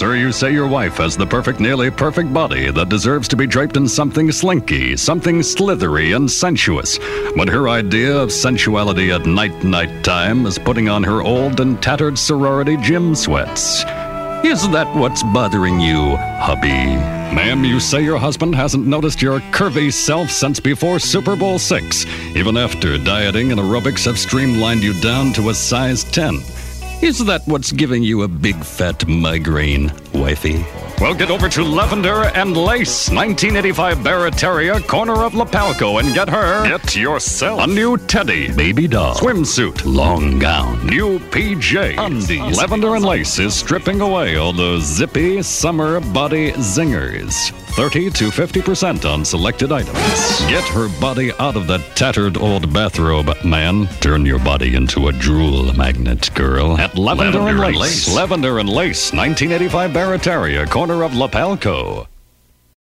Sir, you say your wife has the perfect, nearly perfect body that deserves to be draped in something slinky, something slithery and sensuous. But her idea of sensuality at night time is putting on her old and tattered sorority gym sweats. Is that what's bothering you, hubby? Ma'am, you say your husband hasn't noticed your curvy self since before Super Bowl VI, even after dieting and aerobics have streamlined you down to a size 10. Is that what's giving you a big fat migraine, wifey? Well, get over to Lavender and Lace, 1985 Barrett Terrier, corner of Lapalco, and get her. Get yourself a new teddy, baby doll, swimsuit, long gown, new PJ, undies. Lavender and Lace is stripping away all those zippy summer body zingers. 30 to 50% on selected items. Get her body out of that tattered old bathrobe, man. Turn your body into a drool magnet, girl. At Lavender and Lace. Lavender and Lace, 1985 Barrett Terrier, corner of Lapalco.